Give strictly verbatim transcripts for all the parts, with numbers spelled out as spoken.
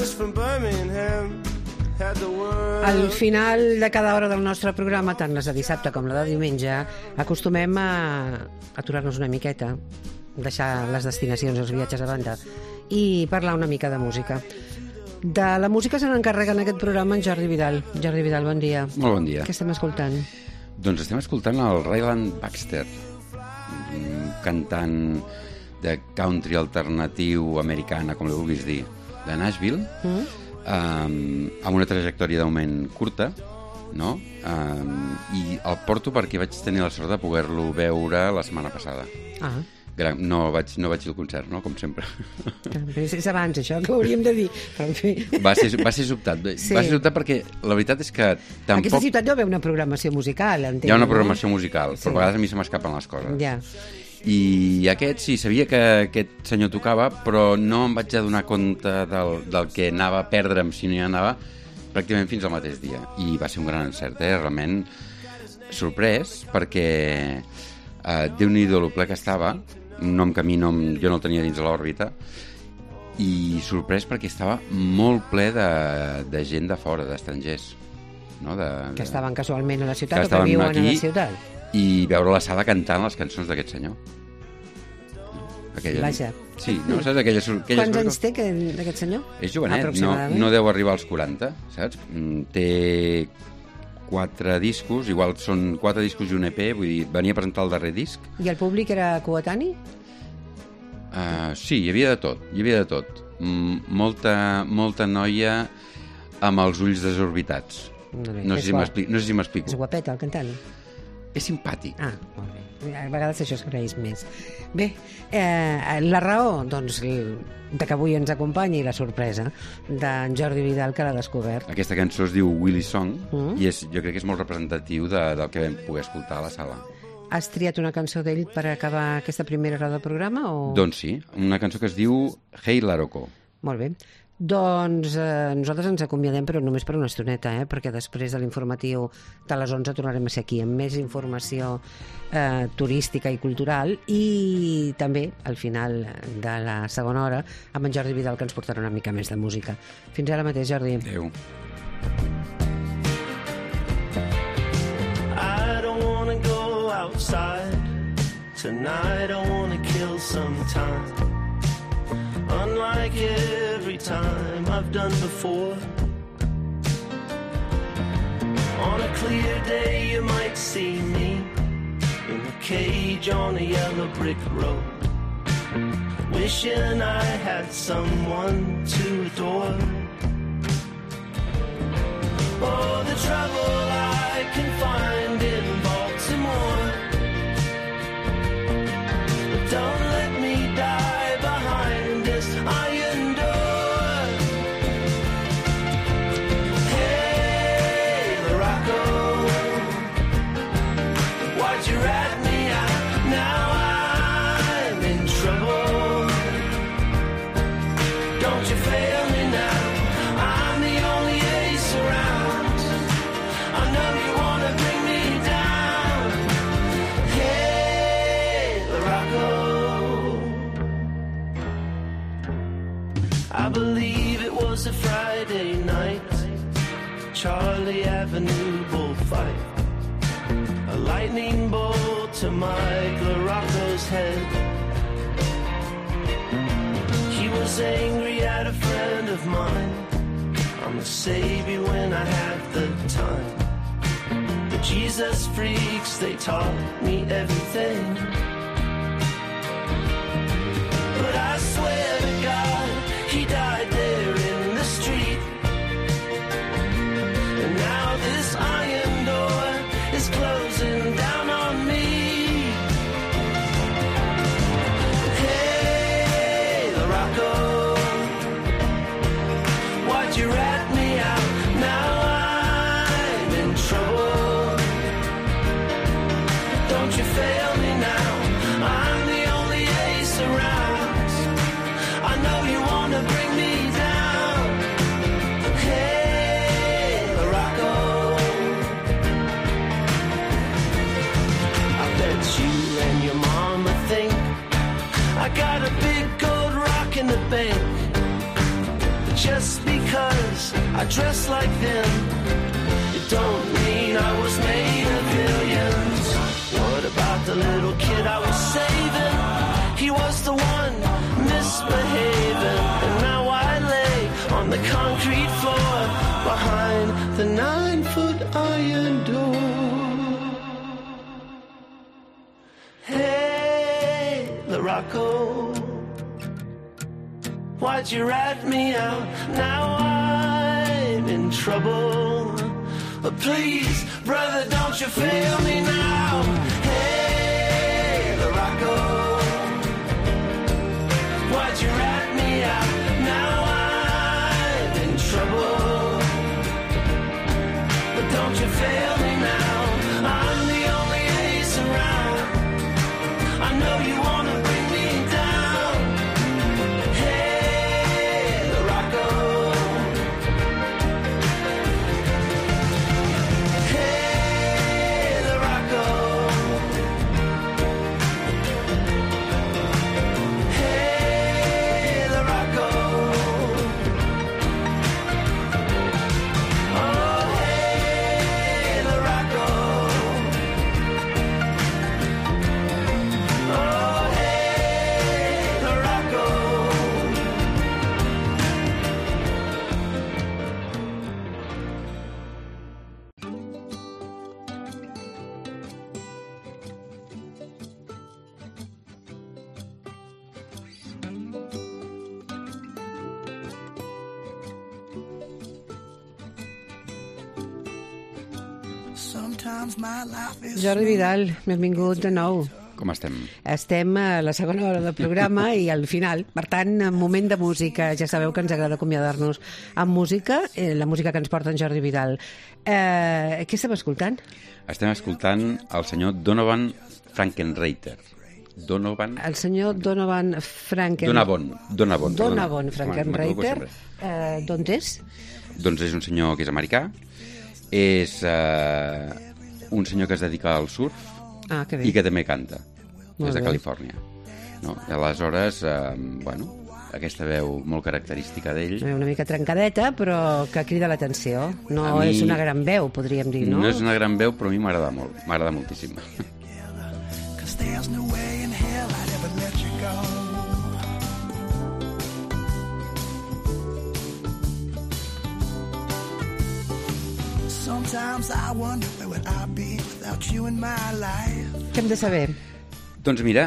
Al final de cada hora del nostre programa, tant les de dissabte com la de diumenge, acostumem a aturar-nos una miqueta, deixar les destinacions, els viatges a banda i parlar una mica de música. De la música se n'encarrega en aquest programa en Jordi Vidal. Jordi Vidal, bon dia. Molt bon dia. Què estem escoltant? Doncs estem escoltant el Ryland Baxter, un cantant de country alternatiu americana, com li vulguis dir, de Nashville, mm. um, amb una trajectòria d'augment curta, no? Um, i el porto perquè vaig tenir la sort de poder-lo veure la setmana passada. Ah. Gran, no, vaig, no vaig ir al concert, no? Com sempre. És abans, això, que hauríem de dir. Però, en fi. Va ser, va ser sobtat. Sí. Va ser sobtat perquè la veritat és que tampoc... Aquesta ciutat deu haver una programació musical, entenc. Hi ha una programació no? musical, sí. Però a vegades a mi se m'escapen les coses. Ja. I aquest, sí, sabia que aquest senyor tocava, però no em vaig adonar compte del, del que anava a perdre'm si no hi anava pràcticament fins al mateix dia. I va ser un gran encert, eh? Realment sorprès, perquè eh, Déu-n'hi-do lo ple que estava, un nom que a mi no, jo no el tenia dins de l'òrbita, i sorprès perquè estava molt ple de, de gent de fora, d'estrangers. No? De, de... Que estaven casualment a la ciutat o que viuen aquí, a la ciutat. I veure la sala cantant les cançons d'aquest senyor. Aquella... Vaja. Sí, no? Saps? Aquelles, aquelles Quants anys té aquest senyor? És jovenet, no, no deu arribar als quaranta, saps? Té quatre discos, igual són quatre discos i un E P, vull dir, venia a presentar el darrer disc. I el públic era coetani? Uh, sí, hi havia de tot, hi havia de tot. M molta, molta noia amb els ulls desorbitats. No, no sé si m'explico. No sé si m'explico. És guapet, el cantant? És simpàtic. Ah, molt bé. A vegades això s'agraeix més. Bé, eh, la raó, doncs, de que avui ens acompanyi la sorpresa d'en Jordi Vidal, que l'ha descobert. Aquesta cançó es diu Willie Song, mm. i és, jo crec que és molt representatiu de, del que vam poder escoltar a la sala. Has triat una cançó d'ell per acabar aquesta primera hora del programa? O... Doncs sí, una cançó que es diu Hey Laroko. Molt bé. Doncs eh, nosaltres ens acomiadem, però només per una estoneta, eh? Perquè després de l'informatiu de les onze tornarem a ser aquí amb més informació eh, turística i cultural, i també al final de la segona hora amb en Jordi Vidal, que ens portarà una mica més de música. Fins ara mateix, Jordi. Adéu. I don't wanna go outside tonight, I wanna kill some time. Unlike every time I've done before. On a clear day you might see me in a cage on a yellow brick road, wishing I had someone to adore. Oh, the trouble I can find in Baltimore, but don't let me die behind this iron door. Hey, Morocco, why'd you rat me out? Now I'm in trouble. Don't you fail me now, I'm the only ace around. I know you wanna bring me down. Hey, Morocco, I believe it was a Friday night, Charlie Avenue bullfight, a lightning bolt to Mike LaRocco's head. He was angry at a friend of mine, I'ma save you when I have the time. The Jesus freaks, they taught me everything, but I swear to God, he died there in the street. And now this iron door is closing down on me. Hey, Morocco, why'd you rat me out? Now I'm in trouble. Don't you fail me now, I'm the only ace around. I know you wanna bring me down. Hey, Morocco, I bet you and your mama think I got a big gold rock in the bank, but Just because I dress like them, it don't mean I was made of millions. What about the little kid I was saving? He was the one misbehaving, and now I lay on the concrete floor behind the nine-foot iron door. Hey, Larocco, why'd you rat me out? Now I'm in trouble. But please, brother, don't you fail me now. Hey, Larocco, why'd you rat me out? Now I'm in trouble. But don't you fail me now. I'm the only ace around. I know you wanna bring me down. Hey, Larocco. Hey, Larocco. Hey, Larocco. Oh, hey, Larocco. Oh, hey, Larocco. Sometimes my life is Jordi Vidal, benvingut de nou. Com estem? Estem a la segona hora del programa i al final. Per tant, en moment de música. Ja sabeu que ens agrada acomiadar-nos amb música, eh, la música que ens porta en Jordi Vidal. Eh, què estem escoltant? Estem escoltant el senyor Donovan Frankenreiter. Donovan... El senyor Donovan Franken... Donavon. Donavon. Donovan perdona. Frankenreiter. M'equivoco sempre. Eh, D'on és? Doncs és un senyor que és americà, és eh, un senyor que es dedica al surf Ah, que bé. i que també canta, Molt des de bé. Califòrnia. No? I aleshores, eh, bueno, aquesta veu molt característica d'ell. Una mica trencadeta, però que crida l'atenció. No A mi- és una gran veu, podríem dir, no? No és una gran veu, però a mi m'agrada molt, m'agrada moltíssim. cause there's no way in hell I'd ever let you go. Sometimes I wonder where would I be without you in my life. Què hem de saber? Doncs mira,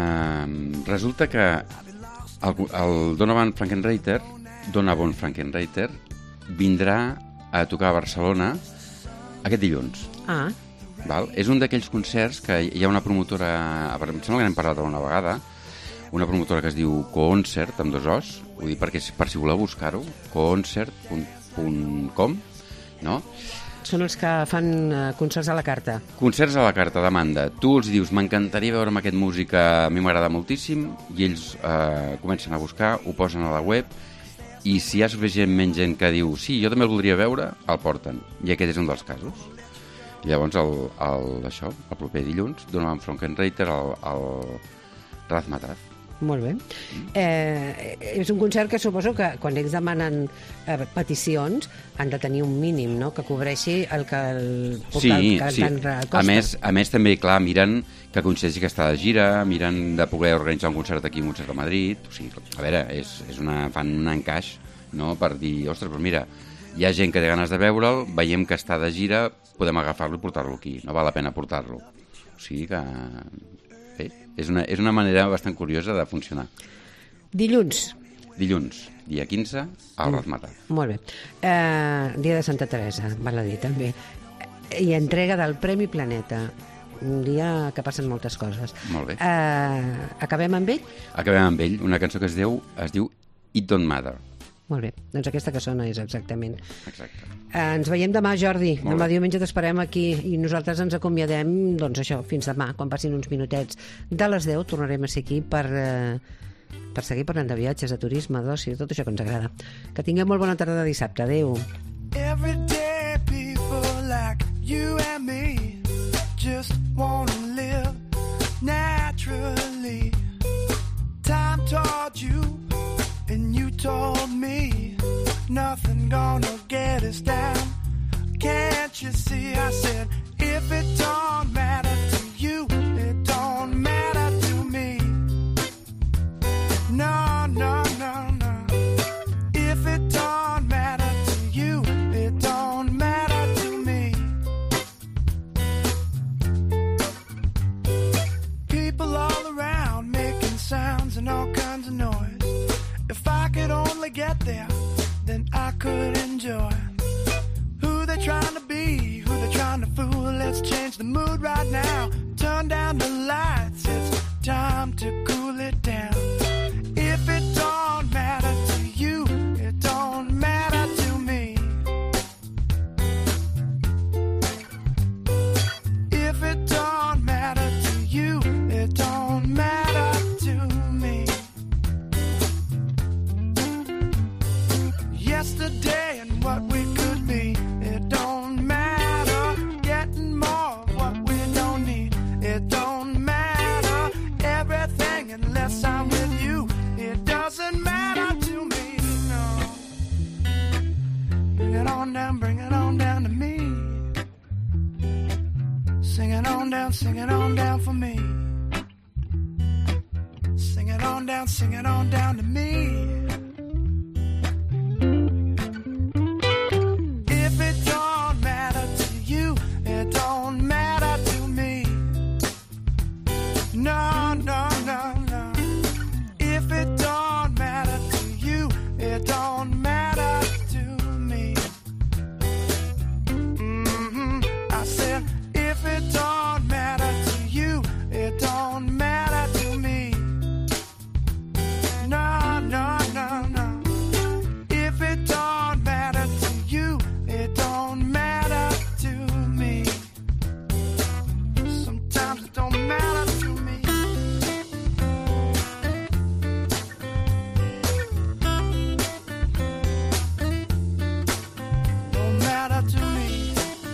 eh, resulta que el, el Donovan Frankenreiter, Donovan Frankenreiter, vindrà a tocar a Barcelona aquest dilluns. Ah, Val? És un d'aquells concerts que hi ha una promotora, em sembla que n'hem parlat una vegada, una promotora que es diu Coonsert, amb dos os, ho dic perquè per si voleu buscar-ho, coonsert punt com, no? són els que fan eh, concerts a la carta. Concerts a la carta, demanda. Tu els dius, m'encantaria veure amb aquest músic que a mi m'agrada moltíssim, i ells eh, comencen a buscar, ho posen a la web, i si hi ha suficientment gent que diu sí, jo també el voldria veure, el porten. I aquest és un dels casos. I llavors, el, el, això, el proper dilluns, Donovan Frankenreiter al, al Razmataz. Molt bé. Eh, és un concert que suposo que quan ells demanen eh, peticions han de tenir un mínim, no?, que cobreixi el que el, Sí, el, que sí. el costa. A més, a més, també, clar, miren que coincideixi que està de gira, miren de poder organitzar un concert aquí, un concert a Madrid. O sigui, a veure, és, és una, fan un encaix, no?, per dir, ostres, però mira, hi ha gent que té ganes de veure'l, veiem que està de gira, podem agafar-lo i portar-lo aquí, no val la pena portar-lo. O sigui que... Bé, és una, és una manera bastant curiosa de funcionar. Dilluns. Dilluns, dia quinze, al Razmataz. Molt bé. Eh, dia de Santa Teresa, val a dir, també. I entrega del Premi Planeta. Un dia que passen moltes coses. Molt bé. Eh, acabem amb ell? Acabem amb ell, una cançó que es diu, es diu It Don't Matter. Molt bé, doncs aquesta que sona és exactament. Exacte. Eh, ens veiem demà, Jordi. Molt Demà bé. diumenge t'esperem aquí i nosaltres ens acomiadem, doncs això, fins demà, quan passin uns minutets. De les deu tornarem a ser aquí per, eh, per seguir parlant de viatges, de turisme, d'oci, tot això que ens agrada. Que tinguem molt bona tarda de dissabte. Adéu. Everyday people like you and me just wanna live naturally. Time taught you and you told me and all kinds of noise. If I could only get there, then I could enjoy who they're trying to be, who they're trying to fool. Let's change the mood right now. Turn down the lights, it's time to cool it down. If it don't matter to you, it don't matter to me. If it don't matter to you, it don't matter to me. Yesterday and what we could be, it don't matter. Getting more of what we don't need, it don't matter. Everything unless I'm with you, it doesn't matter to me, no. Bring it on down, bring it on down to me. Sing it on down, sing it on down for me. Sing it on down, sing it on down to me. If it don't matter to you, it don't matter to me. No, no, no, no. If it don't matter to you, it don't matter to me. Mm-hmm. I said, if it don't matter to you, it don't matter to me. No, no, no, no. If it don't matter to you, it don't matter to me. Sometimes it don't matter to me. Don't matter to me.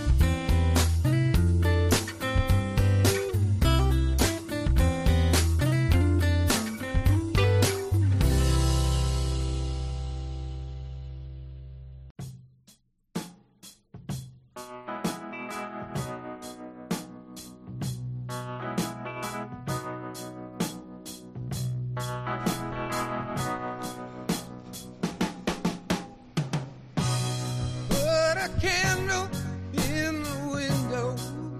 Put a candle in the window,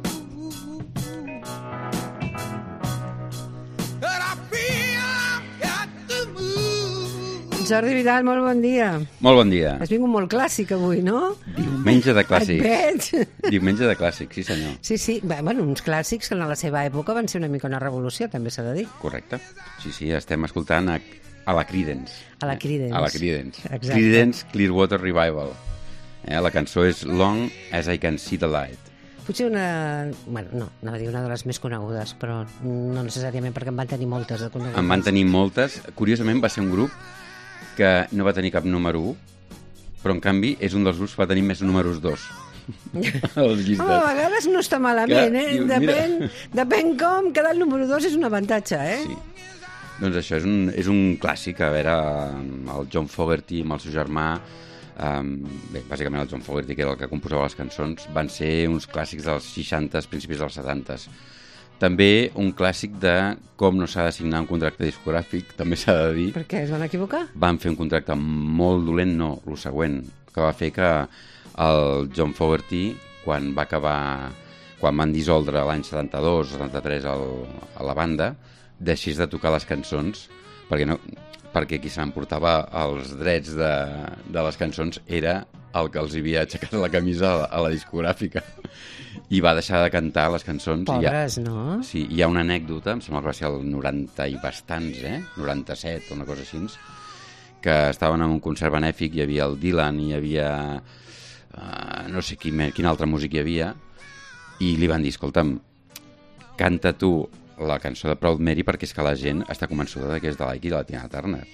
but I feel I've got to move. Jordi Vidal, molt bon dia. Molt bon dia. Has vingut molt clàssic avui, no? Diumenge de Et clàssics. veig. Diumenge de clàssics, sí senyor. Sí, sí, bé, bueno, uns clàssics que en la seva època van ser una mica una revolució, també s'ha de dir. Correcte. Sí, sí, estem escoltant a, a la Creedence. A la Creedence. A la Creedence. Exacte. Creedence Clearwater Revival. Eh, la cançó és Long as I Can See the Light. Potser una... Bueno, no, anava a dir una de les més conegudes, però no necessàriament perquè en van tenir moltes de conegudes. En van tenir moltes. Curiosament va ser un grup que no va tenir cap número u, però en canvi és un dels grups que va tenir més números dos. Els llistes. Home, a vegades no està malament, Que, eh? diu, Depèn, mira. depèn com, quedar el número dos és un avantatge, eh? Sí. Doncs això és un, és un clàssic, a veure, el John Fogerty amb el seu germà, um, bé, bàsicament el John Fogerty, que era el que composava les cançons, van ser uns clàssics dels seixanta, principis dels setanta. També un clàssic de com no s'ha de signar un contracte discogràfic, també s'ha de dir. Per què, es van equivocar? Van fer un contracte molt dolent, no, el següent, que va fer que el John Fogerty, quan va acabar, quan van dissoldre l'any setanta-dos setanta-tres el, a la banda, deixés de tocar les cançons, perquè, no, perquè qui s'emportava els drets de, de les cançons era el que els havia aixecat la camisa a la, a la discogràfica, i va deixar de cantar les cançons. Pobres, I ha, no? Sí, hi ha una anècdota, em sembla que va ser el noranta i bastants, eh? noranta-set o una cosa així, que estaven en un concert benèfic, hi havia el Dylan, hi havia uh, no sé quin, quin altre músic hi havia, i li van dir, escolta'm, canta tu la cançó de Proud Mary perquè és que la gent està convençuda de que és de l'Ike i de la Tina Turner.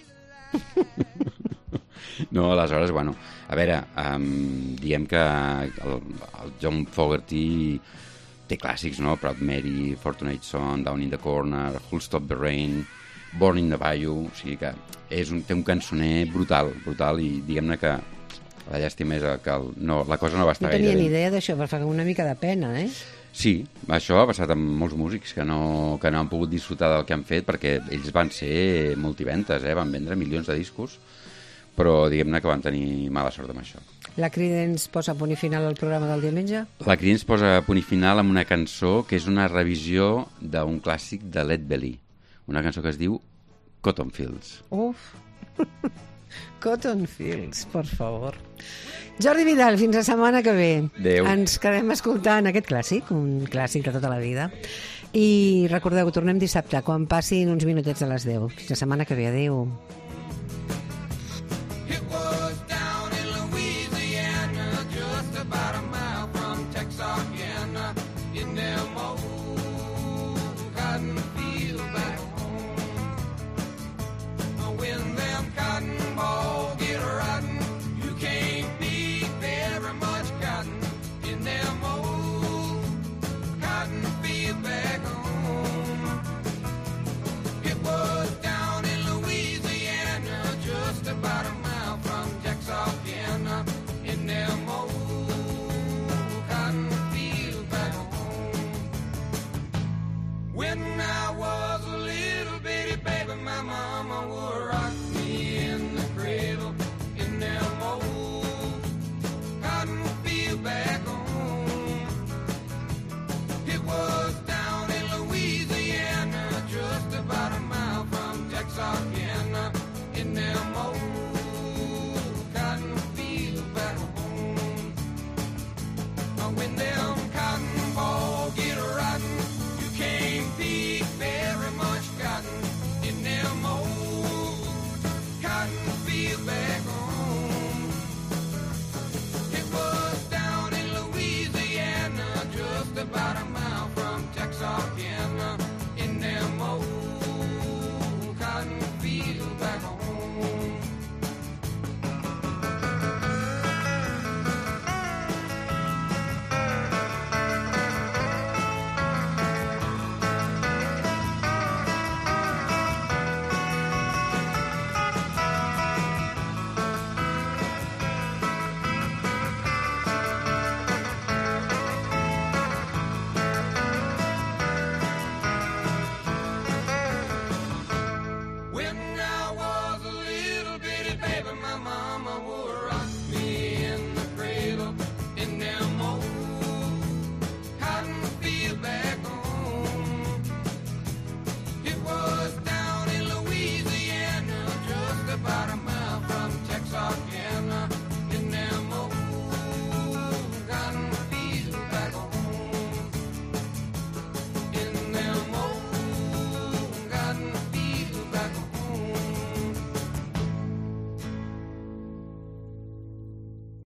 No, aleshores, bueno, a veure, um, diem que el, el John Fogerty té clàssics, no? Proud Mary, Fortunate Son, Down in the Corner, Who'll Stop the Rain, Born in the Bayou, o sigui que és un, té un cançoner brutal, brutal, i diguem-ne que la llàstima és que el, no, la cosa no va estar No tenia gaire ni bé. idea d'això, però fa una mica de pena, eh? Sí, això ha passat amb molts músics que no, que no han pogut disfrutar del que han fet, perquè ells van ser multiventes, eh? Van vendre milions de discos, però diguem-ne que van tenir mala sort amb això. La Creedence posa punt i final al programa del diumenge? La Creedence posa punt i final amb una cançó que és una revisió d'un clàssic de Led Belly, una cançó que es diu Cotton Fields. Uf. Cotton Fields, per favor. Jordi Vidal, fins la setmana que ve. Adéu. Ens quedem escoltant aquest clàssic, un clàssic de tota la vida. I recordeu, tornem dissabte, quan passin uns minutets de les deu. Fins la setmana que ve. Adéu.